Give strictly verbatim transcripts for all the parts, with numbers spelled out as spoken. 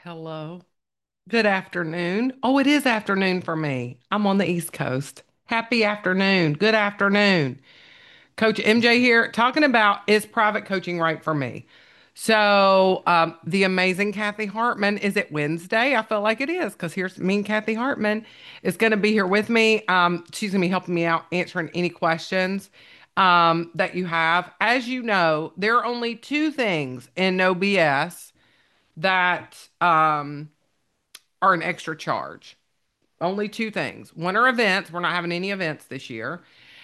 Hello. Good afternoon. Oh, it is afternoon for me. I'm on the East Coast. Happy afternoon. Good afternoon. Coach M J here talking about is private coaching right for me? So, um, the amazing Kathy Hartman, is it Wednesday? I feel like it is because here's me and Kathy Hartman is going to be here with me. Um, she's going to be helping me out answering any questions um, that you have. As you know, there are only two things in No B S that um, are an extra charge. Only two things. One are events. We're not having any events this year.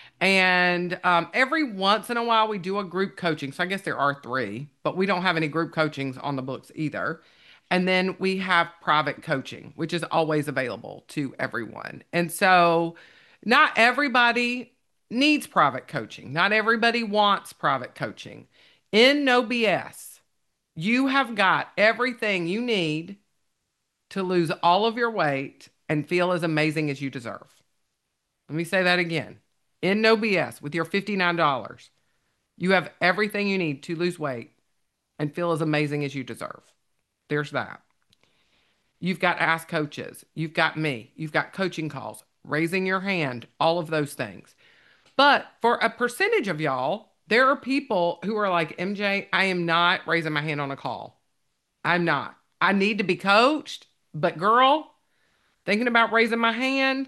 And um, every once in a while, we do a group coaching. So I guess there are three, but we don't have any group coachings on the books either. And then we have private coaching, which is always available to everyone. And so not everybody needs private coaching. Not everybody wants private coaching. In No B S, you have got everything you need to lose all of your weight and feel as amazing as you deserve. Let me say that again. In No B S, with your fifty-nine dollars you have everything you need to lose weight and feel as amazing as you deserve. There's that. You've got Ask Coaches. You've got me. You've got coaching calls, raising your hand, all of those things. But for a percentage of y'all, there are people who are like, M J, I am not raising my hand on a call. I'm not. I need to be coached, but girl, thinking about raising my hand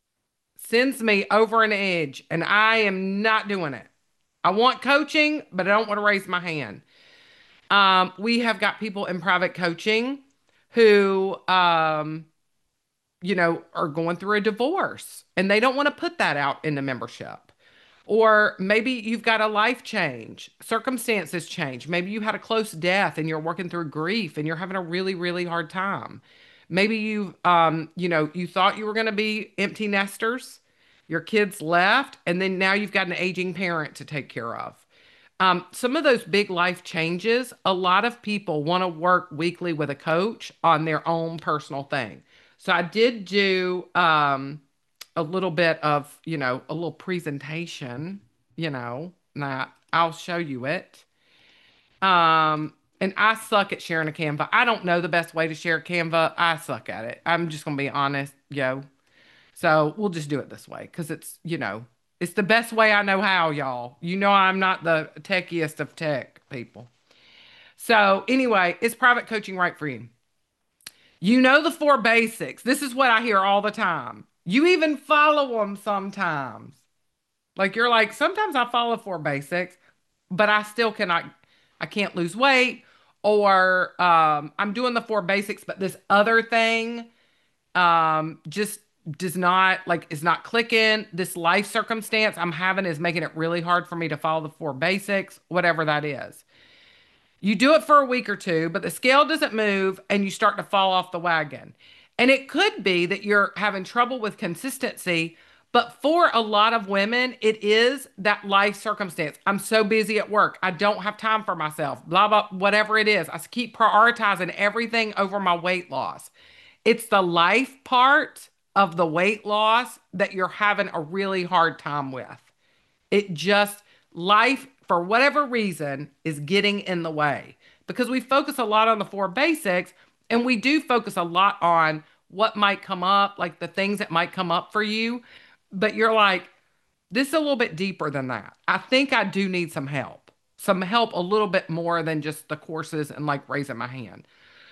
sends me over an edge, and I am not doing it. I want coaching, but I don't want to raise my hand. Um, we have got people in private coaching who, um, you know, are going through a divorce and they don't want to put that out in the membership. Or maybe you've got a life change, circumstances change. Maybe you had a close death and you're working through grief and you're having a really, really hard time. Maybe you, um, you know, you thought you were going to be empty nesters, your kids left, and then now you've got an aging parent to take care of. Um, some of those big life changes, a lot of people want to work weekly with a coach on their own personal thing. So I did do um, a little bit of, you know, a little presentation, you know, that I'll show you it. Um, and I suck at sharing a Canva. I don't know the best way to share a Canva. I suck at it. I'm just gonna be honest, yo. So we'll just do it this way because it's, you know, it's the best way I know how, y'all. You know, I'm not the techiest of tech people. So anyway, is private coaching right for you? You know the four basics. This is what I hear all the time. You even follow them sometimes. Like you're like, sometimes I follow four basics, but I still cannot, I can't lose weight, or um, I'm doing the four basics, but this other thing um, just does not like is not clicking. This life circumstance I'm having is making it really hard for me to follow the four basics, whatever that is. You do it for a week or two, but the scale doesn't move and you start to fall off the wagon. And it could be that you're having trouble with consistency, but for a lot of women, it is that life circumstance. I'm so busy at work. I don't have time for myself, blah, blah, whatever it is. I keep prioritizing everything over my weight loss. It's the life part of the weight loss that you're having a really hard time with. It just, life, for whatever reason, is getting in the way because we focus a lot on the four basics and we do focus a lot on what might come up, like the things that might come up for you. But you're like, this is a little bit deeper than that. I think I do need some help, some help a little bit more than just the courses and like raising my hand.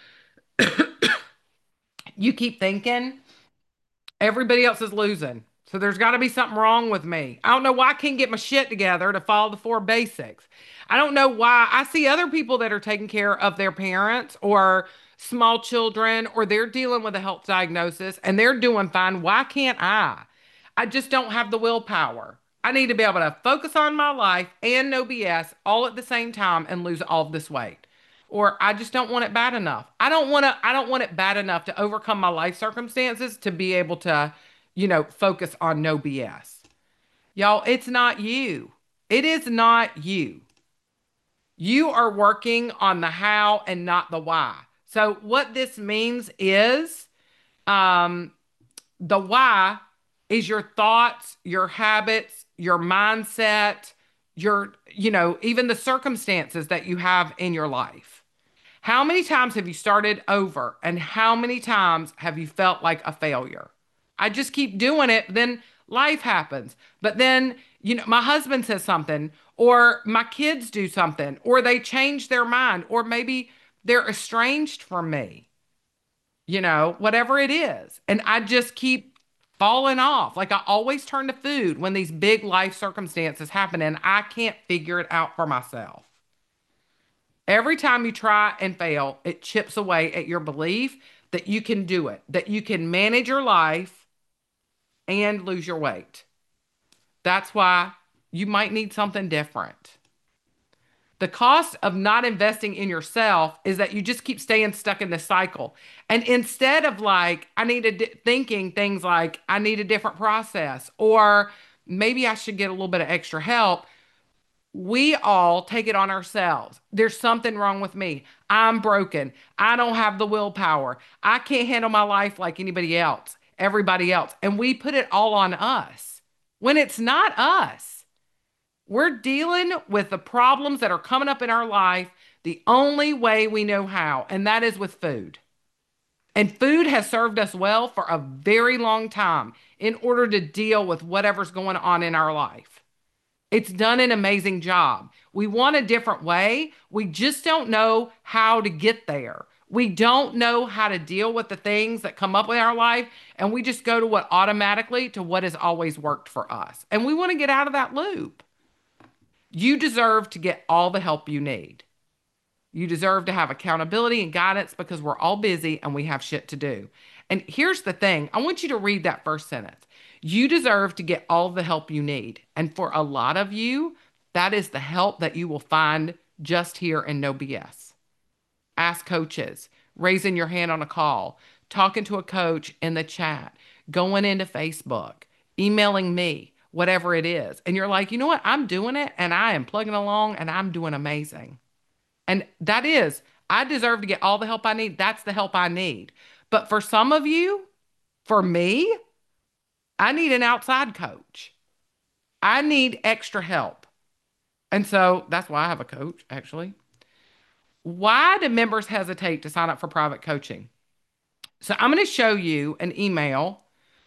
You keep thinking, everybody else is losing. So there's got to be something wrong with me. I don't know why I can't get my shit together to follow the four basics. I don't know why I see other people that are taking care of their parents or small children or they're dealing with a health diagnosis and they're doing fine. Why can't I? I just don't have the willpower. I need to be able to focus on my life and no B S all at the same time and lose all of this weight. Or I just don't want it bad enough. I don't want to I don't want it bad enough to overcome my life circumstances to be able to, you know, focus on no B S. Y'all, it's not you. It is not you. You are working on the how and not the why. So what this means is um the why is your thoughts, your habits, your mindset, your, you know, even the circumstances that you have in your life. How many times have you started over and how many times have you felt like a failure? I just keep doing it, then life happens. But then, you know, my husband says something, or my kids do something, or they change their mind, or maybe they're estranged from me, you know, whatever it is. And I just keep falling off. Like I always turn to food when these big life circumstances happen and I can't figure it out for myself. Every time you try and fail, it chips away at your belief that you can do it, that you can manage your life and lose your weight. That's why you might need something different. The cost of not investing in yourself is that you just keep staying stuck in this cycle. And instead of like, I need to thinking things like, I need a different process, or maybe I should get a little bit of extra help, we all take it on ourselves. There's something wrong with me. I'm broken. I don't have the willpower. I can't handle my life like anybody else, everybody else. And we put it all on us when it's not us. We're dealing with the problems that are coming up in our life the only way we know how, and that is with food. And food has served us well for a very long time in order to deal with whatever's going on in our life. It's done an amazing job. We want a different way. We just don't know how to get there. We don't know how to deal with the things that come up in our life, and we just go to what automatically to what has always worked for us. And we want to get out of that loop. You deserve to get all the help you need. You deserve to have accountability and guidance because we're all busy and we have shit to do. And here's the thing. I want you to read that first sentence. You deserve to get all the help you need. And for a lot of you, that is the help that you will find just here in No B S. Ask coaches, raising your hand on a call, talking to a coach in the chat, going into Facebook, emailing me, whatever it is. And you're like, you know what? I'm doing it and I am plugging along and I'm doing amazing. And that is, I deserve to get all the help I need. That's the help I need. But for some of you, for me, I need an outside coach. I need extra help. And so that's why I have a coach, actually. Why do members hesitate to sign up for private coaching? So I'm going to show you an email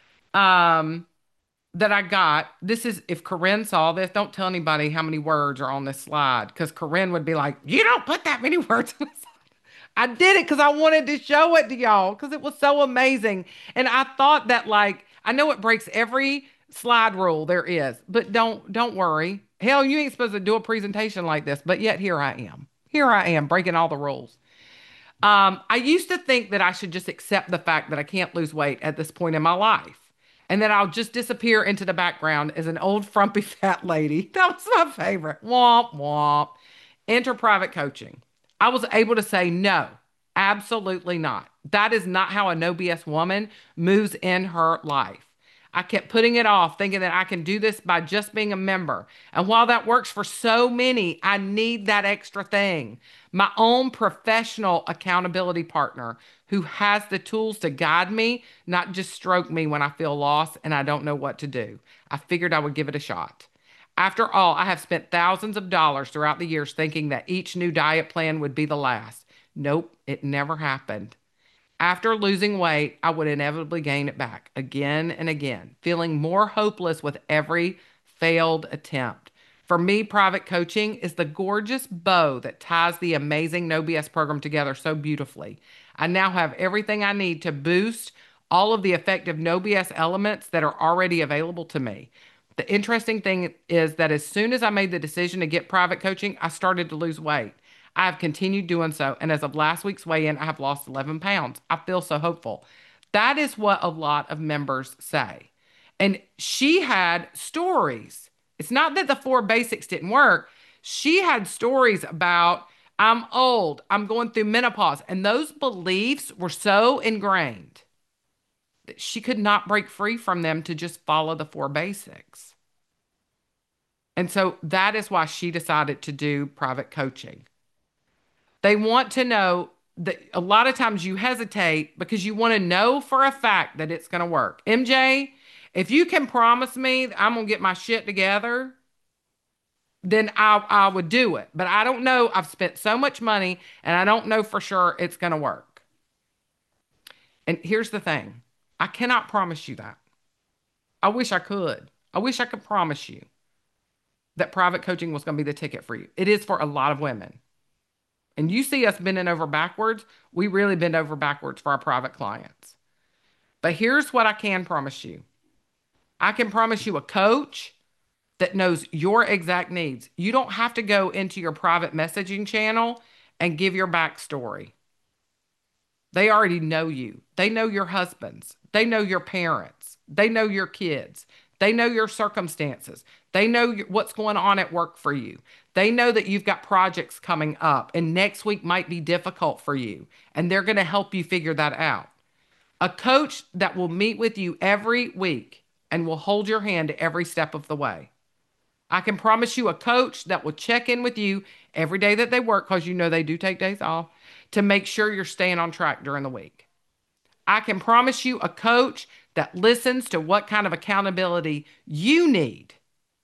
um, that I got. This is, if Corinne saw this, don't tell anybody how many words are on this slide because Corinne would be like, you don't put that many words on this slide. I did it because I wanted to show it to y'all because it was so amazing. And I thought that like, I know it breaks every slide rule there is, but don't don't worry. Hell, you ain't supposed to do a presentation like this, but yet here I am. Here I am breaking all the rules. Um, I used to think that I should just accept the fact that I can't lose weight at this point in my life. And then I'll just disappear into the background as an old frumpy fat lady. That was my favorite. Womp womp. Enter private coaching. I was able to say no, absolutely not. That is not how a no B S woman moves in her life. I kept putting it off, thinking that I can do this by just being a member. And while that works for so many, I need that extra thing. My own professional accountability partner who has the tools to guide me, not just stroke me when I feel lost and I don't know what to do. I figured I would give it a shot. After all, I have spent thousands of dollars throughout the years thinking that each new diet plan would be the last. Nope, it never happened. After losing weight, I would inevitably gain it back again and again, feeling more hopeless with every failed attempt. For me, private coaching is the gorgeous bow that ties the amazing No B S program together so beautifully. I now have everything I need to boost all of the effective No B S elements that are already available to me. The interesting thing is that as soon as I made the decision to get private coaching, I started to lose weight. I have continued doing so, and as of last week's weigh-in, I have lost eleven pounds. I feel so hopeful. That is what a lot of members say. And she had stories. It's not that the four basics didn't work. She had stories about, I'm old, I'm going through menopause, and those beliefs were so ingrained that she could not break free from them to just follow the four basics. And so that is why she decided to do private coaching. They want to know that a lot of times you hesitate because you want to know for a fact that it's going to work. M J, if you can promise me that I'm going to get my shit together, then I, I would do it. But I don't know. I've spent so much money and I don't know for sure it's going to work. And here's the thing, I cannot promise you that. I wish I could. I wish I could promise you that private coaching was going to be the ticket for you. It is for a lot of women. And you see us bending over backwards. We really bend over backwards for our private clients. But here's what I can promise you, I can promise you a coach that knows your exact needs. You don't have to go into your private messaging channel and give your backstory. They already know you. They know your husbands. They know your parents. They know your kids. They know your circumstances. They know what's going on at work for you. They know that you've got projects coming up and next week might be difficult for you, and they're going to help you figure that out. A coach that will meet with you every week and will hold your hand every step of the way. I can promise you a coach that will check in with you every day that they work, because you know they do take days off, to make sure you're staying on track during the week. I can promise you a coach that listens to what kind of accountability you need,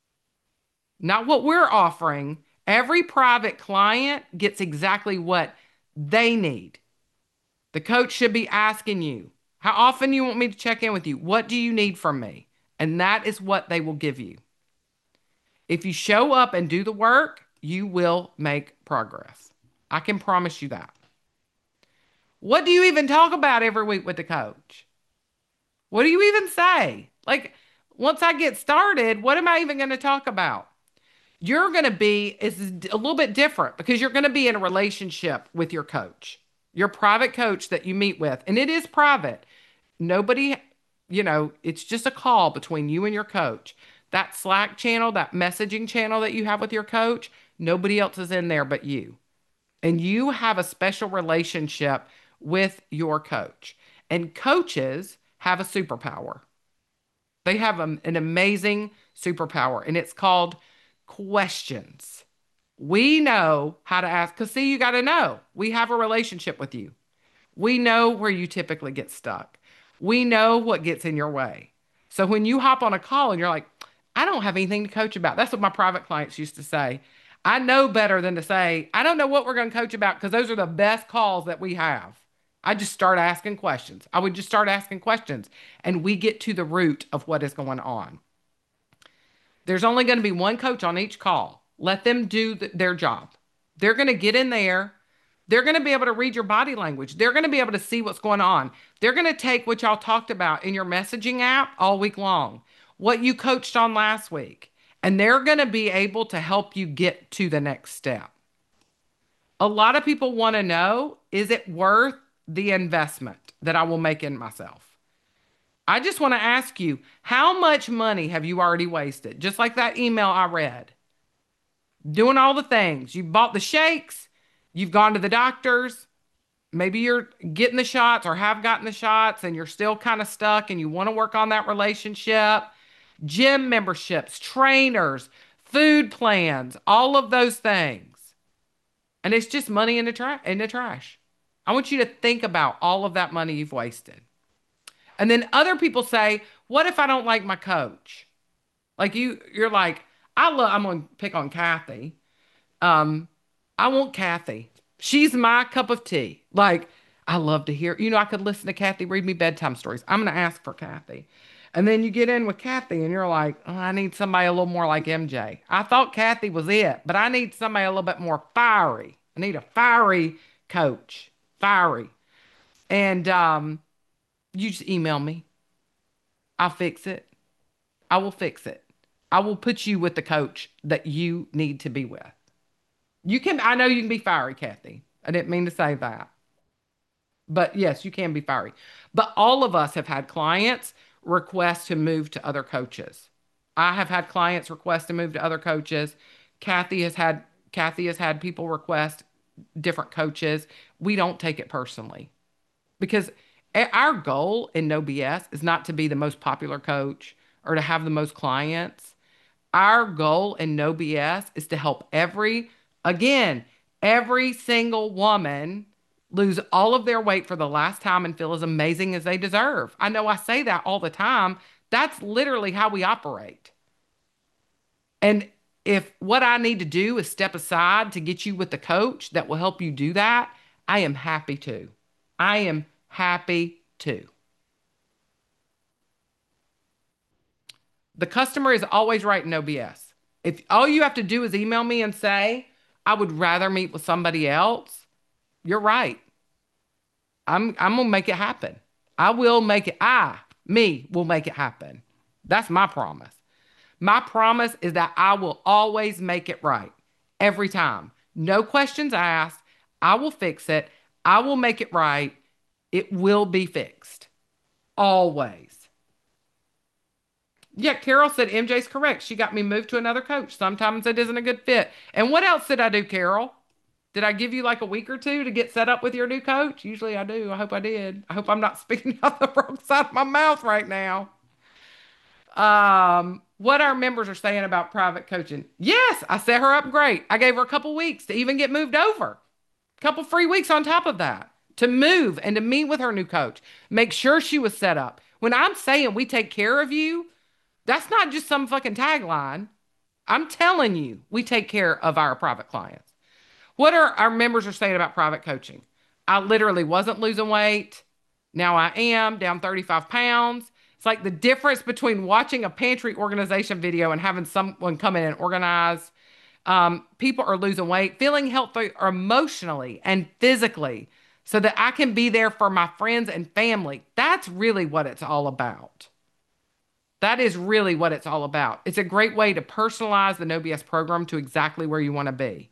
not what we're offering. Every private client gets exactly what they need. The coach should be asking you, how often do you want me to check in with you? What do you need from me? And that is what they will give you. If you show up and do the work, you will make progress. I can promise you that. What do you even talk about every week with the coach? What do you even say? Like, once I get started, what am I even going to talk about? You're going to be, it's a little bit different because you're going to be in a relationship with your coach, your private coach that you meet with. And it is private. Nobody, you know, it's just a call between you and your coach. That Slack channel, that messaging channel that you have with your coach, nobody else is in there but you. And you have a special relationship with your coach. And coaches have a superpower. They have a, an amazing superpower, and it's called questions. We know how to ask, because see, you got to know. We have a relationship with you. We know where you typically get stuck. We know what gets in your way. So when you hop on a call and you're like, I don't have anything to coach about. That's what my private clients used to say. I know better than to say, I don't know what we're going to coach about, because those are the best calls that we have. I just start asking questions. I would just start asking questions and we get to the root of what is going on. There's only going to be one coach on each call. Let them do th- their job. They're going to get in there. They're going to be able to read your body language. They're going to be able to see what's going on. They're going to take what y'all talked about in your messaging app all week long, what you coached on last week, and they're going to be able to help you get to the next step. A lot of people want to know, is it worth the investment that I will make in myself? I just want to ask you, how much money have you already wasted? Just like that email I read. Doing all the things. You bought the shakes, you've gone to the doctors, maybe you're getting the shots or have gotten the shots and you're still kind of stuck and you want to work on that relationship. Gym memberships, trainers, food plans, all of those things. And it's just money in the, tra- in the trash. I want you to think about all of that money you've wasted. And then other people say, what if I don't like my coach? Like you, you're like, I love, I'm going to pick on Kathy. Um, I want Kathy. She's my cup of tea. Like, I love to hear, you know, I could listen to Kathy read me bedtime stories. I'm going to ask for Kathy. And then you get in with Kathy and you're like, oh, I need somebody a little more like M J. I thought Kathy was it, but I need somebody a little bit more fiery. I need a fiery coach. Fiery. And um, you just email me. I'll fix it. I will fix it. I will put you with the coach that you need to be with. You can, I know you can be fiery, Kathy. I didn't mean to say that. But yes, you can be fiery. But all of us have had clients request to move to other coaches. I have had clients request to move to other coaches. Kathy has had Kathy has had people request different coaches. We don't take it personally because our goal in No B S is not to be the most popular coach or to have the most clients. Our goal in No B S is to help every, again, every single woman lose all of their weight for the last time and feel as amazing as they deserve. I know I say that all the time. That's literally how we operate. And if what I need to do is step aside to get you with the coach that will help you do that, I am happy to. I am happy to. The customer is always right, no B S. If all you have to do is email me and say, I would rather meet with somebody else, you're right. I'm I'm gonna make it happen. I will make it. I, me, will make it happen. That's my promise. My promise is that I will always make it right every time. No questions asked. I will fix it. I will make it right. It will be fixed. Always. Yeah, Carol said M J's correct. She got me moved to another coach. Sometimes it isn't a good fit. And what else did I do, Carol? Did I give you like a week or two to get set up with your new coach? Usually I do. I hope I did. I hope I'm not speaking out the wrong side of my mouth right now. Um, what our members are saying about private coaching. Yes, I set her up great. I gave her a couple weeks to even get moved over. A couple free weeks on top of that to move and to meet with her new coach. Make sure she was set up. When I'm saying we take care of you, that's not just some fucking tagline. I'm telling you, we take care of our private clients. What are our members are saying about private coaching? I literally wasn't losing weight. Now I am down thirty-five pounds. It's like the difference between watching a pantry organization video and having someone come in and organize. Um, people are losing weight, feeling healthy emotionally and physically so that I can be there for my friends and family. That's really what it's all about. That is really what it's all about. It's a great way to personalize the No B S program to exactly where you want to be.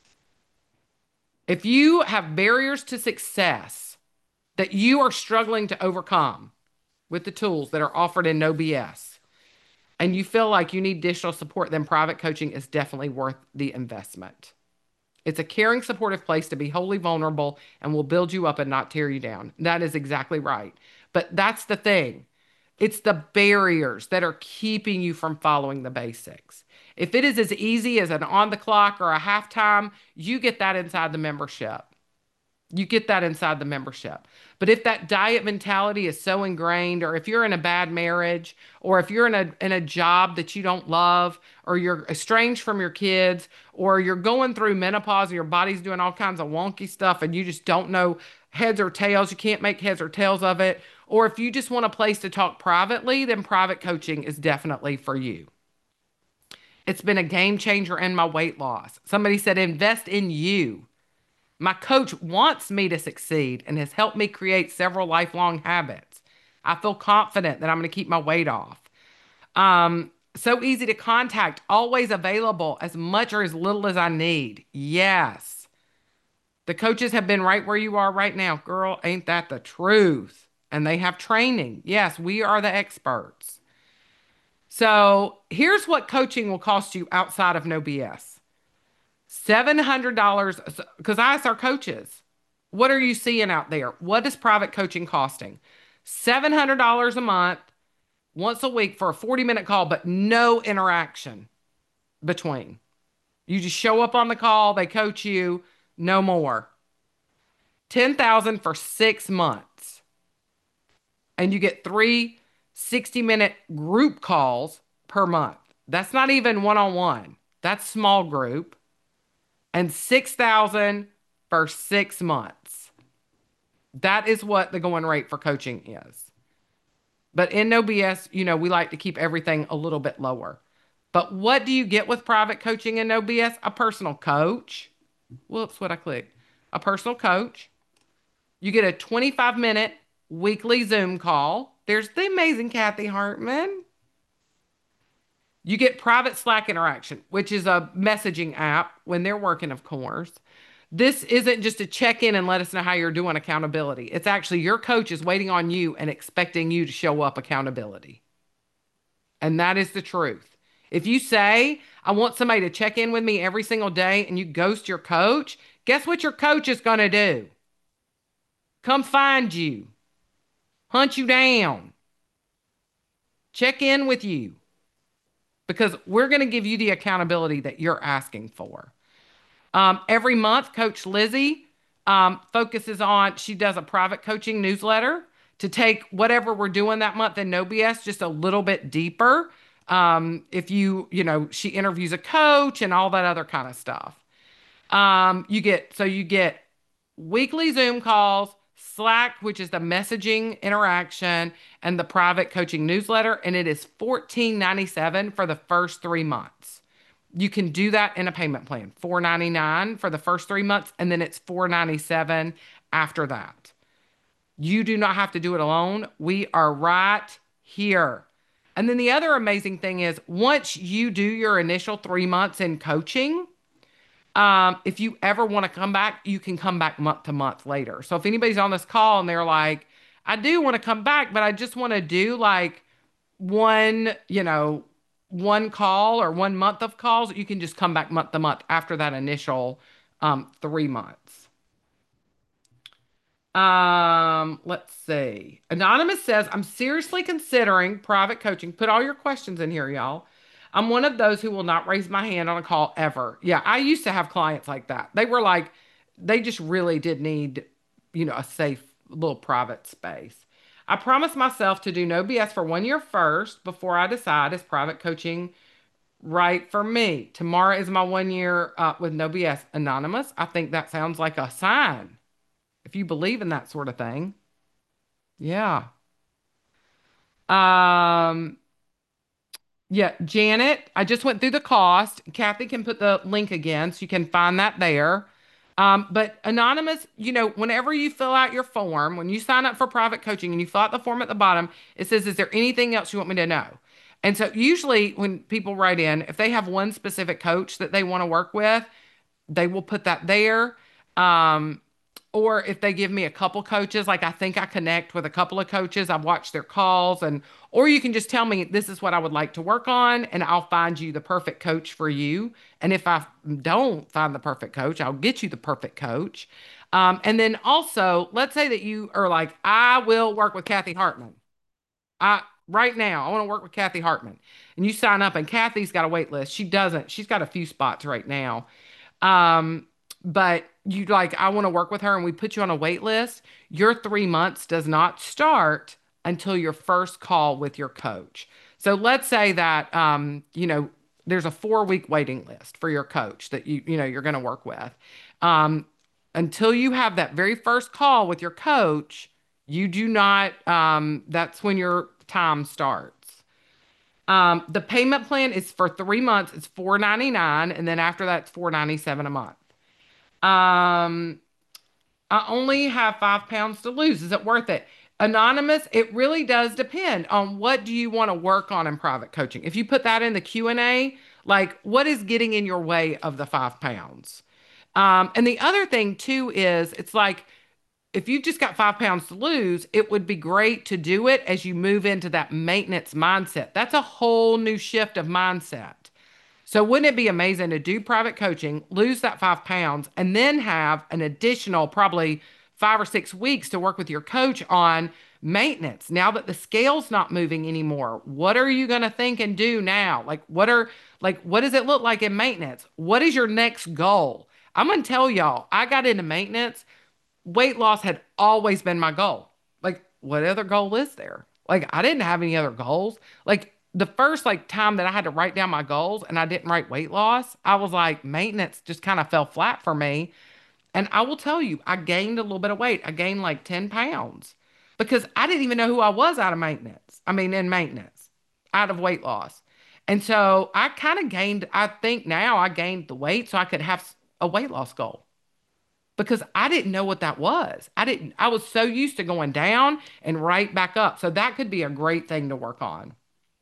If you have barriers to success that you are struggling to overcome with the tools that are offered in No B S, and you feel like you need additional support, then private coaching is definitely worth the investment. It's a caring, supportive place to be wholly vulnerable and will build you up and not tear you down. That is exactly right. But that's the thing. It's the barriers that are keeping you from following the basics. If it is as easy as an on the clock or a halftime, you get that inside the membership. You get that inside the membership. But if that diet mentality is so ingrained, or if you're in a bad marriage, or if you're in a in a job that you don't love, or you're estranged from your kids, or you're going through menopause and your body's doing all kinds of wonky stuff and you just don't know heads or tails, you can't make heads or tails of it, or if you just want a place to talk privately, then private coaching is definitely for you. It's been a game changer in my weight loss. Somebody said, invest in you. My coach wants me to succeed and has helped me create several lifelong habits. I feel confident that I'm going to keep my weight off. Um, so easy to contact, always available as much or as little as I need. Yes. The coaches have been right where you are right now. Girl, ain't that the truth? And they have training. Yes, we are the experts. So here's what coaching will cost you outside of No B S. seven hundred dollars, because I asked our coaches, what are you seeing out there? What is private coaching costing? seven hundred dollars a month, once a week for a forty minute call, but no interaction between. You just show up on the call, they coach you, no more. ten thousand dollars for six months. And you get three sixty minute group calls per month. That's not even one-on-one. That's small group. And six thousand dollars for six months. That is what the going rate for coaching is. But in No B S, you know, we like to keep everything a little bit lower. But what do you get with private coaching in No B S? A personal coach. Whoops, what I clicked. A personal coach. You get a twenty-five minute weekly Zoom call. There's the amazing Kathy Hartman. You get private Slack interaction, which is a messaging app when they're working, of course. This isn't just a check-in and let us know how you're doing accountability. It's actually your coach is waiting on you and expecting you to show up accountability. And that is the truth. If you say, I want somebody to check in with me every single day and you ghost your coach, guess what your coach is going to do? Come find you. Hunt you down. Check in with you. Because we're going to give you the accountability that you're asking for. Um, every month, Coach Lizzie um, focuses on, she does a private coaching newsletter to take whatever we're doing that month in No B S just a little bit deeper. Um, if you, you know, she interviews a coach and all that other kind of stuff. Um, you get, so you get weekly Zoom calls, Slack, which is the messaging interaction, and the private coaching newsletter. And it is fourteen ninety-seven for the first three months. You can do that in a payment plan, four ninety-nine for the first three months, and then it's four ninety-seven after that. You do not have to do it alone. We are right here. And then the other amazing thing is once you do your initial three months in coaching, um, if you ever want to come back, you can come back month to month later. So if anybody's on this call and they're like, I do want to come back, but I just want to do like one, you know, one call or one month of calls, you can just come back month to month after that initial um, three months. Um, let's see. Anonymous says, I'm seriously considering private coaching. Put all your questions in here, y'all. I'm one of those who will not raise my hand on a call ever. Yeah, I used to have clients like that. They were like, they just really did need, you know, a safe little private space. I promised myself to do no B S for one year first before I decide is private coaching right for me. Tomorrow is my one year uh, with no B S. Anonymous, I think that sounds like a sign if you believe in that sort of thing. Yeah. Um, yeah, Janet, I just went through the cost. Kathy can put the link again so you can find that there. Um, but Anonymous, you know, whenever you fill out your form, when you sign up for private coaching and you fill out the form at the bottom, it says, is there anything else you want me to know? And so usually when people write in, if they have one specific coach that they want to work with, they will put that there. Um, or if they give me a couple coaches, like I think I connect with a couple of coaches, I've watched their calls, and or you can just tell me this is what I would like to work on, and I'll find you the perfect coach for you. And if I don't find the perfect coach, I'll get you the perfect coach. Um, and then also, let's say that you are like, I will work with Kathy Hartman. I right now, I want to work with Kathy Hartman. And you sign up, and Kathy's got a wait list. She doesn't. She's got a few spots right now. Um, but you like, I want to work with her and we put you on a wait list. Your three months does not start until your first call with your coach. So let's say that, um, you know, there's a four week waiting list for your coach that you, you know, you're going to work with. Um, until you have that very first call with your coach, you do not, um, that's when your time starts. Um, the payment plan is for three months. It's four ninety-nine, and then after that, it's four ninety-seven a month. Um, I only have five pounds to lose. Is it worth it? Anonymous, it really does depend on what do you want to work on in private coaching. If you put that in the Q and A, like what is getting in your way of the five pounds? Um, and the other thing too is it's like if you just got five pounds to lose, it would be great to do it as you move into that maintenance mindset. That's a whole new shift of mindset. So wouldn't it be amazing to do private coaching, lose that five pounds, and then have an additional probably five or six weeks to work with your coach on maintenance? Now that the scale's not moving anymore, what are you going to think and do now? Like what are like what does it look like in maintenance? What is your next goal? I'm going to tell y'all, I got into maintenance. Weight loss had always been my goal. Like what other goal is there? Like I didn't have any other goals. Like the first like time that I had to write down my goals and I didn't write weight loss, I was like maintenance just kind of fell flat for me. And I will tell you, I gained a little bit of weight. I gained like ten pounds because I didn't even know who I was out of maintenance. I mean, in maintenance, out of weight loss. And so I kind of gained, I think now I gained the weight so I could have a weight loss goal because I didn't know what that was. I didn't, I was so used to going down and right back up. So that could be a great thing to work on.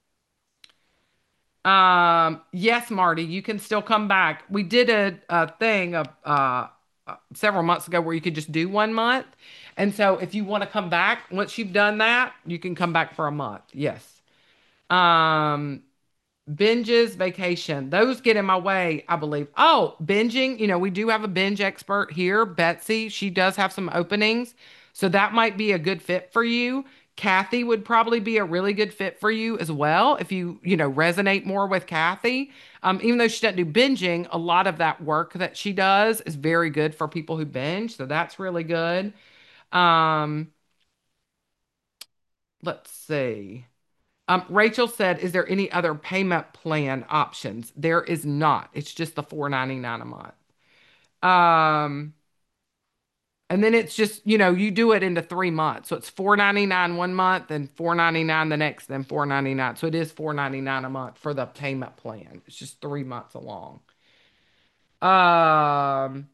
Um, yes, Marty, you can still come back. We did a, a thing of uh, uh, several months ago where you could just do one month. And so if you want to come back, once you've done that, you can come back for a month. Yes. Um, binges, vacation, those get in my way, I believe. Oh, binging, you know, we do have a binge expert here, Betsy. She does have some openings. So that might be a good fit for you. Kathy would probably be a really good fit for you as well if you, you know, resonate more with Kathy. Um, even though she doesn't do binging, a lot of that work that she does is very good for people who binge. So that's really good. Um, let's see. Um, Rachel said, "Is there any other payment plan options?" There is not. It's just the four ninety-nine a month. Um, and then it's just, you know, you do it into three months. So it's four ninety-nine one month and four ninety-nine the next, then four ninety-nine. So it is four ninety-nine a month for the payment plan. It's just three months along. Um,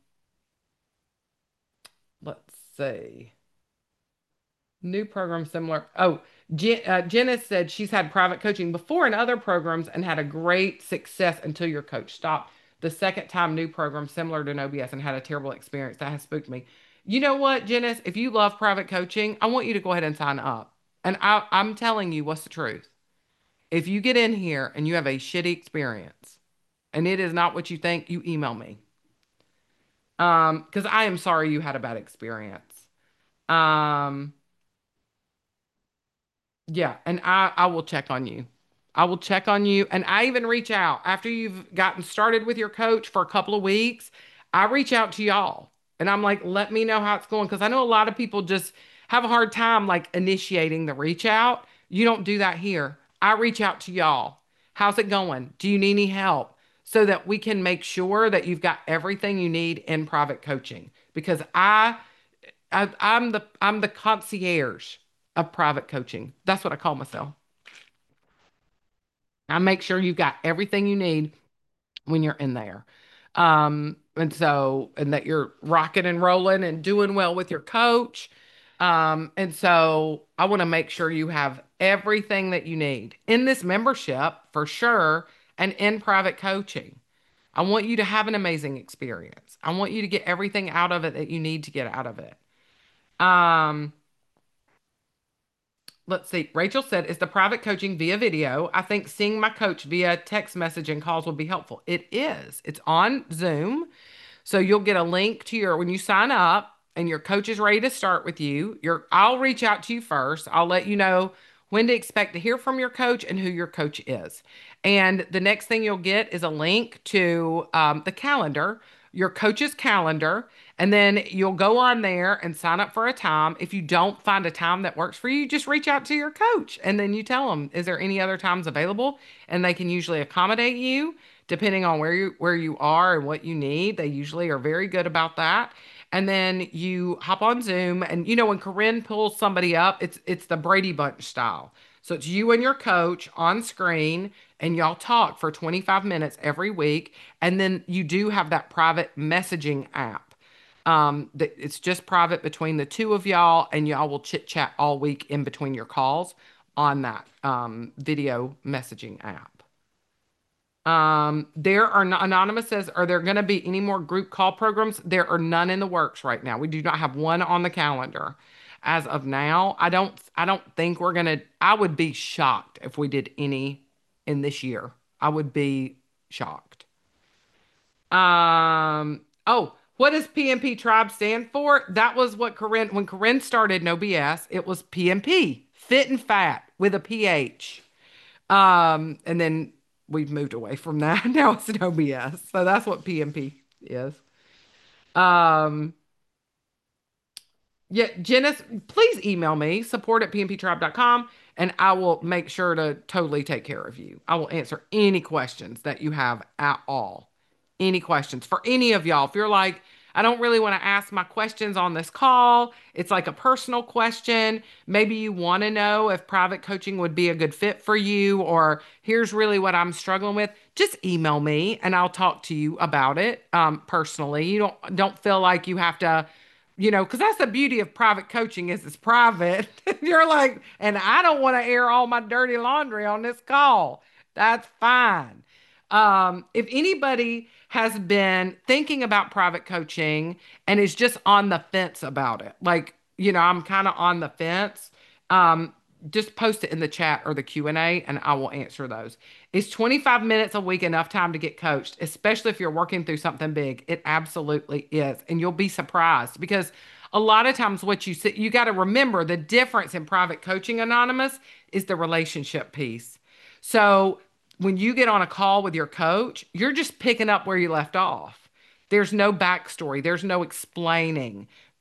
let's see. New program similar. Oh, Jen, uh, Jenna said she's had private coaching before in other programs and had a great success until your coach stopped. The second time, new program similar to an O B S and had a terrible experience. That has spooked me. You know what, Janice? If you love private coaching, I want you to go ahead and sign up. And I, I'm telling you what's the truth. If you get in here and you have a shitty experience and it is not what you think, you email me. Um, because I am sorry you had a bad experience. Um, Yeah, and I I will check on you. I will check on you, and I even reach out after you've gotten started with your coach for a couple of weeks. I reach out to y'all, and I'm like, let me know how it's going because I know a lot of people just have a hard time like initiating the reach out. You don't do that here. I reach out to y'all. How's it going? Do you need any help? So that we can make sure that you've got everything you need in private coaching because I I, I'm the I'm the concierge of private coaching. That's what I call myself. I make sure you've got everything you need when you're in there. Um, and so and that you're rocking and rolling and doing well with your coach. Um, and so I want to make sure you have everything that you need in this membership for sure and in private coaching. I want you to have an amazing experience. I want you to get everything out of it that you need to get out of it. Um, Let's see. Rachel said, is the private coaching via video? I think seeing my coach via text message and calls will be helpful. It is. It's on Zoom. So you'll get a link to your when you sign up and your coach is ready to start with you. Your I'll reach out to you first. I'll let you know when to expect to hear from your coach and who your coach is. And the next thing you'll get is a link to um, the calendar, your coach's calendar, and then you'll go on there and sign up for a time. If you don't find a time that works for you, just reach out to your coach and then you tell them, is there any other times available? And they can usually accommodate you depending on where you where you are and what you need. They usually are very good about that. And then you hop on Zoom and you know when Corinne pulls somebody up, it's it's the Brady Bunch style. So it's you and your coach on screen and y'all talk for twenty-five minutes every week and then you do have that private messaging app. Um, that it's just private between the two of y'all and y'all will chit chat all week in between your calls on that um, video messaging app. Um, there are no, Anonymous says, are there going to be any more group call programs? There are none in the works right now. We do not have one on the calendar as of now. I don't, I don't think we're going to, I would be shocked if we did any in this year. I would be shocked. Um, oh, what does P M P Tribe stand for? That was what Corinne, when Corinne started No B S, it was P M P, fit and fat with a P H. Um, and then we've moved away from that. Now it's an O B S. So that's what P M P is. Um, yeah, Janice, please email me, support at p m p tribe dot com, and I will make sure to totally take care of you. I will answer any questions that you have at all. Any questions for any of y'all. If you're like, I don't really want to ask my questions on this call, it's like a personal question. Maybe you want to know if private coaching would be a good fit for you, or here's really what I'm struggling with. Just email me and I'll talk to you about it um, personally. You don't don't feel like you have to you know, because that's the beauty of private coaching is it's private. You're like, and I don't want to air all my dirty laundry on this call. That's fine. Um, if anybody has been thinking about private coaching and is just on the fence about it, like, you know, I'm kind of on the fence, um, just post it in the chat or the Q and A and I will answer those. Is twenty-five minutes a week enough time to get coached, especially if you're working through something big? It absolutely is. And you'll be surprised because a lot of times what you see, you got to remember the difference in private coaching anonymous is the relationship piece. So when you get on a call with your coach, you're just picking up where you left off. There's no backstory, there's no explaining.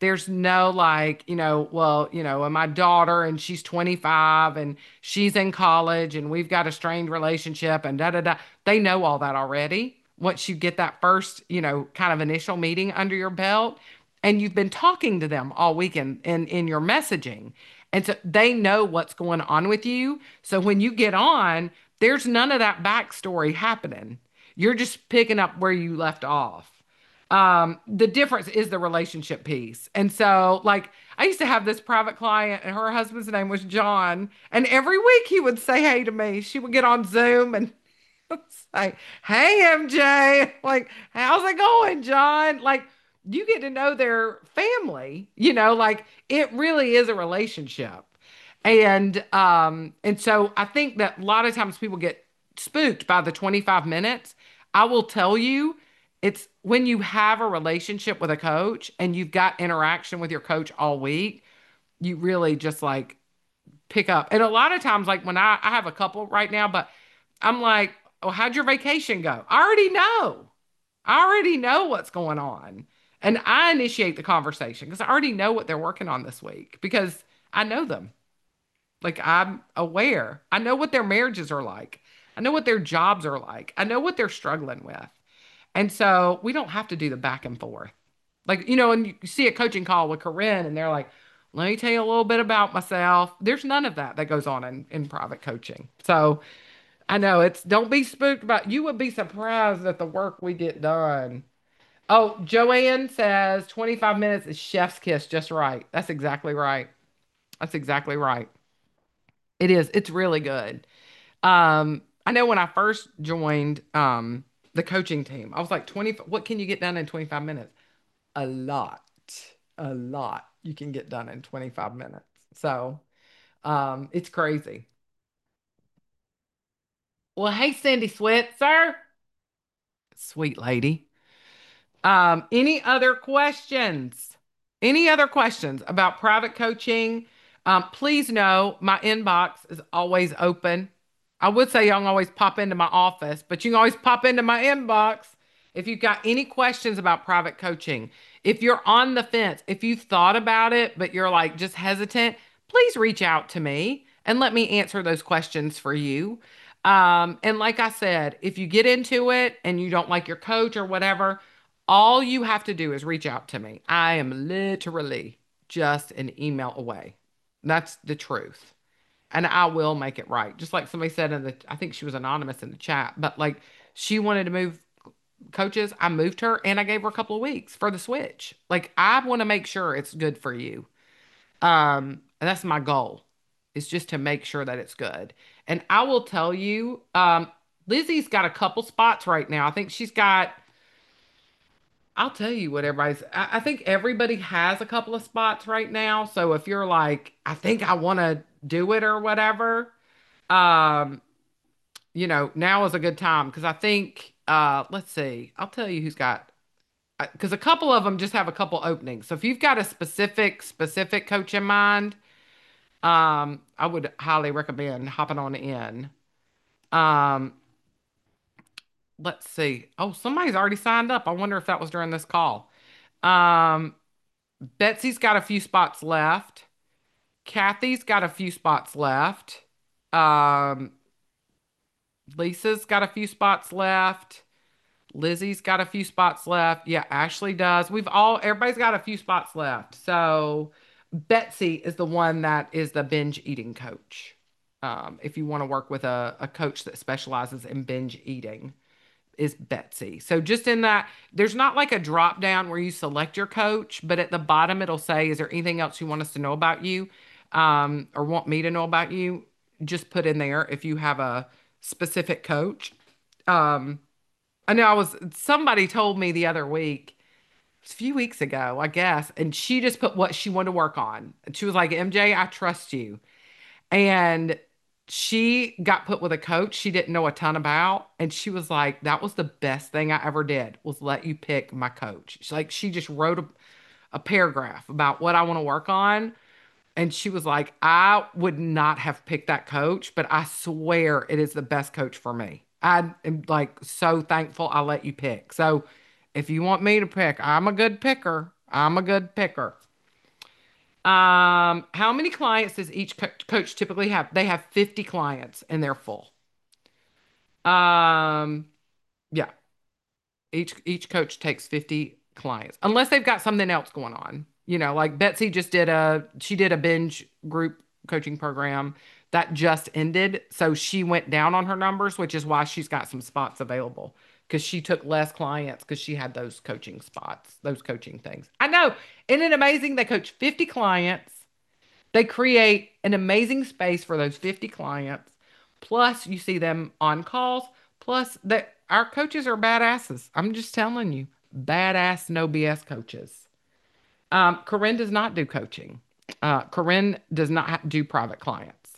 There's no like, you know, well, you know, and my daughter and she's twenty-five and she's in college and we've got a strained relationship and da da da. They know all that already. Once you get that first, you know, kind of initial meeting under your belt and you've been talking to them all weekend in in your messaging. And so they know what's going on with you. So when you get on, there's none of that backstory happening. You're just picking up where you left off. Um, the difference is the relationship piece. And so, like, I used to have this private client, and her husband's name was John. And every week he would say hey to me. She would get on Zoom and say, "Hey, M J, like, how's it going, John?" Like, you get to know their family, you know, like it really is a relationship. And um, and so I think that a lot of times people get spooked by the twenty-five minutes. I will tell you, it's when you have a relationship with a coach and you've got interaction with your coach all week, you really just like pick up. And a lot of times, like when I, I have a couple right now, but I'm like, oh, how'd your vacation go? I already know. I already know what's going on. And I initiate the conversation because I already know what they're working on this week because I know them. Like I'm aware. I know what their marriages are like. I know what their jobs are like. I know what they're struggling with. And so we don't have to do the back and forth. Like, you know, and you see a coaching call with Corinne and they're like, let me tell you a little bit about myself. There's none of that that goes on in, in private coaching. So I know it's don't be spooked about you would be surprised at the work we get done. Oh, Joanne says twenty-five minutes is chef's kiss, just right. That's exactly right. That's exactly right. It is. It's really good. Um, I know when I first joined um the coaching team, I was like twenty, what can you get done in twenty-five minutes? A lot. A lot you can get done in twenty-five minutes. So, um, it's crazy. Well, hey, Cindy Switzer, sweet lady. Um, any other questions? Any other questions about private coaching? Um, please know my inbox is always open. I would say y'all can always pop into my office, but you can always pop into my inbox if you've got any questions about private coaching. If you're on the fence, if you've thought about it, but you're like just hesitant, please reach out to me and let me answer those questions for you. Um, and like I said, if you get into it and you don't like your coach or whatever, all you have to do is reach out to me. I am literally just an email away. That's the truth. And I will make it right. Just like somebody said in the, I think she was anonymous in the chat, but like she wanted to move coaches. I moved her and I gave her a couple of weeks for the switch. Like I want to make sure it's good for you. Um, and that's my goal is just to make sure that it's good. And I will tell you, um, Lizzie's got a couple spots right now. I think she's got I'll tell you what everybody's. I, I think everybody has a couple of spots right now. So if you're like, I think I want to do it or whatever, um, you know, now is a good time because I think, uh, let's see, I'll tell you who's got, because a couple of them just have a couple openings. So if you've got a specific, specific coach in mind, um, I would highly recommend hopping on in. Um, let's see. Oh, somebody's already signed up. I wonder if that was during this call. Um, Betsy's got a few spots left. Kathy's got a few spots left. Um, Lisa's got a few spots left. Lizzie's got a few spots left. Yeah, Ashley does. We've all, everybody's got a few spots left. So Betsy is the one that is the binge eating coach. Um, if you want to work with a, a coach that specializes in binge eating is Betsy. So just in that, there's not like a drop down where you select your coach, but at the bottom it'll say, is there anything else you want us to know about you, um, or want me to know about you? Just put in there if you have a specific coach. Um, I know I was somebody told me the other week, it was a few weeks ago, I guess, and she just put what she wanted to work on. And she was like, M J, I trust you. And she got put with a coach she didn't know a ton about. And she was like, that was the best thing I ever did was let you pick my coach. She's like, she just wrote a, a paragraph about what I want to work on. And she was like, I would not have picked that coach, but I swear it is the best coach for me. I am like so thankful I let you pick. So if you want me to pick, I'm a good picker. I'm a good picker. Um, how many clients does each co coach typically have? They have fifty clients and they're full. Um, yeah, each each coach takes fifty clients unless they've got something else going on. You know, like Betsy just did a she did a binge group coaching program that just ended, so she went down on her numbers, which is why she's got some spots available because she took less clients because she had those coaching spots, those coaching things. I know. Isn't it amazing? They coach fifty clients. They create an amazing space for those fifty clients. Plus, you see them on calls. Plus, that our coaches are badasses. I'm just telling you, badass, no B S coaches. Um, Corinne does not do coaching. Uh, Corinne does not ha- do private clients.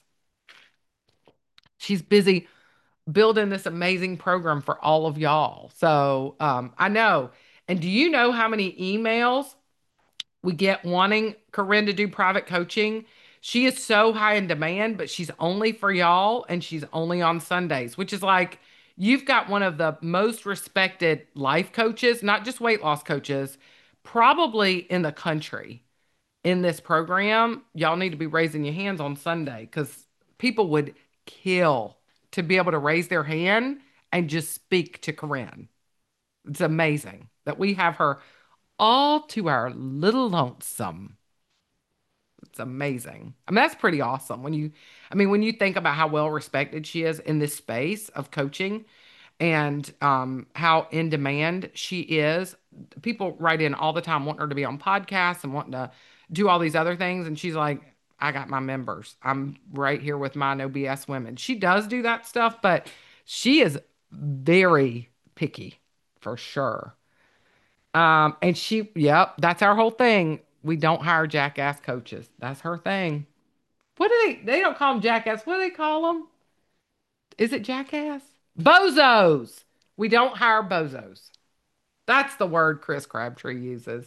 She's busy building this amazing program for all of y'all. So um, I know. And do you know how many emails we get wanting Corinne to do private coaching? She is so high in demand, but she's only for y'all and she's only on Sundays, which is like you've got one of the most respected life coaches, not just weight loss coaches, probably in the country in this program. Y'all need to be raising your hands on Sunday because people would kill to be able to raise their hand and just speak to Corinne. It's amazing that we have her all to our little lonesome. It's amazing. I mean, that's pretty awesome when you, I mean, when you think about how well respected she is in this space of coaching and um, how in demand she is. People write in all the time wanting her to be on podcasts and wanting to do all these other things. And she's like, I got my members. I'm right here with my no B S women. She does do that stuff, but she is very picky for sure. Um, and she, yep, that's our whole thing. We don't hire jackass coaches. That's her thing. What do they, they don't call them jackass. What do they call them? Is it jackass? Bozos. We don't hire bozos. That's the word Chris Crabtree uses.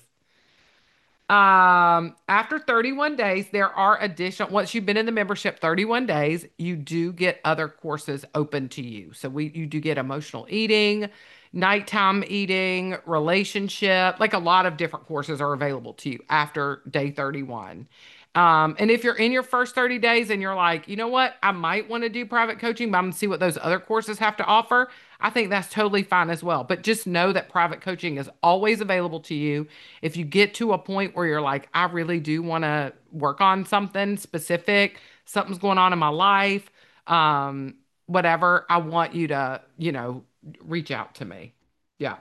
Um, after thirty-one days, there are additional, once you've been in the membership thirty-one days, you do get other courses open to you. So we you do get emotional eating, nighttime eating, relationship, like a lot of different courses are available to you after day thirty-one. Um, and if you're in your first thirty days and you're like, you know what, I might want to do private coaching, but I'm gonna see what those other courses have to offer. I think that's totally fine as well. But just know that private coaching is always available to you. If you get to a point where you're like, I really do want to work on something specific, something's going on in my life, um, whatever, I want you to, you know, reach out to me. Yeah.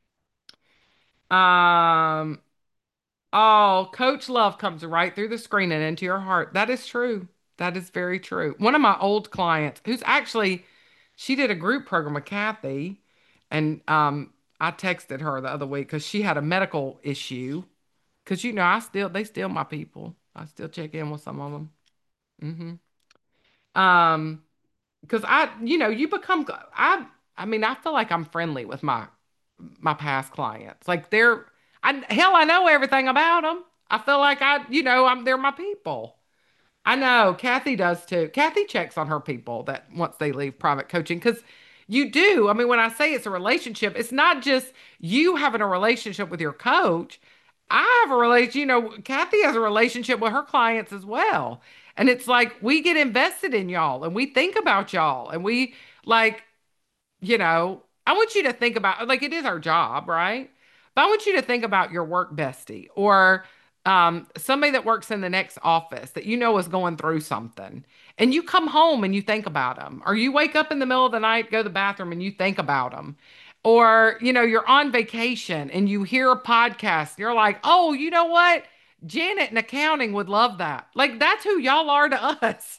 Um, oh, Coach Love comes right through the screen and into your heart. That is true. That is very true. One of my old clients, who's actually, she did a group program with Kathy, and um, I texted her the other week because she had a medical issue. Because you know, I still they still my people. I still check in with some of them. hmm Um, because I, you know, you become I. I mean, I feel like I'm friendly with my my past clients. Like they're, I hell, I know everything about them. I feel like I, you know, I'm they're my people. I know Kathy does too. Kathy checks on her people that once they leave private coaching because you do. I mean, when I say it's a relationship, it's not just you having a relationship with your coach. I have a relation, you know, Kathy has a relationship with her clients as well. And it's like we get invested in y'all and we think about y'all and we like you know, I want you to think about like it is our job, right? But I want you to think about your work bestie or um, somebody that works in the next office that you know is going through something. And you come home and you think about them, or you wake up in the middle of the night, go to the bathroom, and you think about them. Or, you know, you're on vacation and you hear a podcast. You're like, oh, you know what? Janet in accounting would love that. Like, that's who y'all are to us.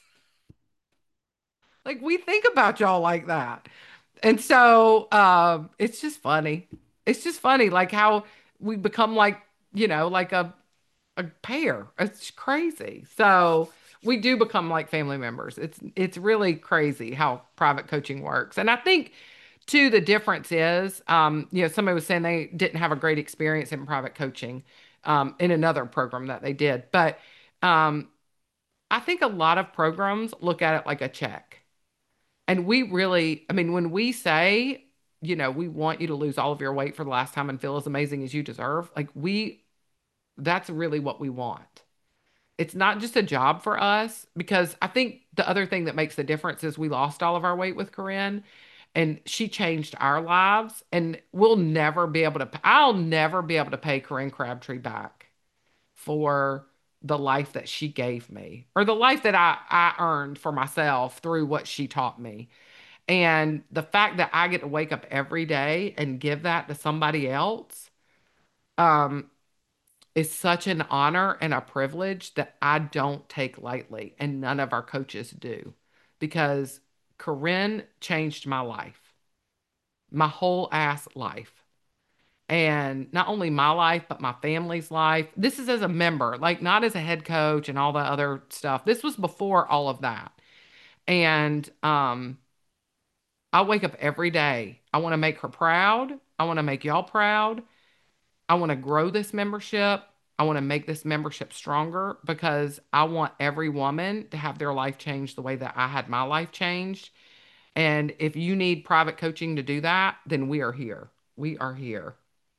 Like, we think about y'all like that. And so um, it's just funny. It's just funny, like how we become like, you know, like a, a pair. It's crazy. So we do become like family members. It's it's really crazy how private coaching works. And I think too, the difference is, um, you know, somebody was saying they didn't have a great experience in private coaching um, in another program that they did. But um, I think a lot of programs look at it like a check. And we really, I mean, when we say, you know, we want you to lose all of your weight for the last time and feel as amazing as you deserve, like we, that's really what we want. It's not just a job for us because I think the other thing that makes the difference is we lost all of our weight with Corinne and she changed our lives and we'll never be able to, I'll never be able to pay Corinne Crabtree back for the life that she gave me or the life that I, I earned for myself through what she taught me. And the fact that I get to wake up every day and give that to somebody else, um, is such an honor and a privilege that I don't take lightly, and none of our coaches do, because Corinne changed my life, my whole ass life. And not only my life, but my family's life. This is as a member, like not as a head coach and all the other stuff. This was before all of that. And um, I wake up every day. I want to make her proud. I want to make y'all proud. I want to grow this membership. I want to make this membership stronger because I want every woman to have their life changed the way that I had my life changed. And if you need private coaching to do that, then we are here. We are here.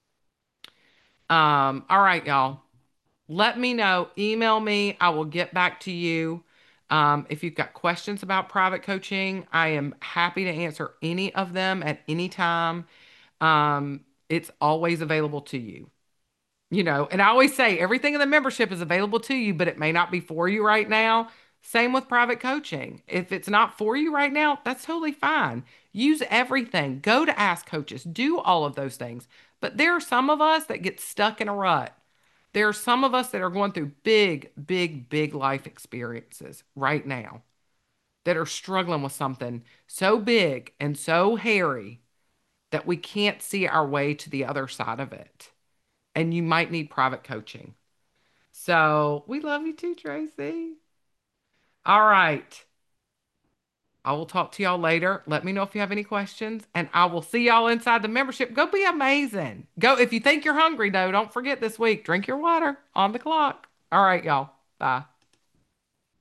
Um, all right, y'all. Let me know. Email me. I will get back to you. Um, if you've got questions about private coaching, I am happy to answer any of them at any time. Um, it's always available to you. You know, and I always say everything in the membership is available to you, but it may not be for you right now. Same with private coaching. If it's not for you right now, that's totally fine. Use everything. Go to Ask Coaches. Do all of those things. But there are some of us that get stuck in a rut. There are some of us that are going through big, big, big life experiences right now that are struggling with something so big and so hairy that we can't see our way to the other side of it, and you might need private coaching. So we love you too, Tracy. All right. I will talk to y'all later. Let me know if you have any questions, and I will see y'all inside the membership. Go be amazing. Go if you think you're hungry, though. Don't forget this week, drink your water on the clock. All right, y'all. Bye.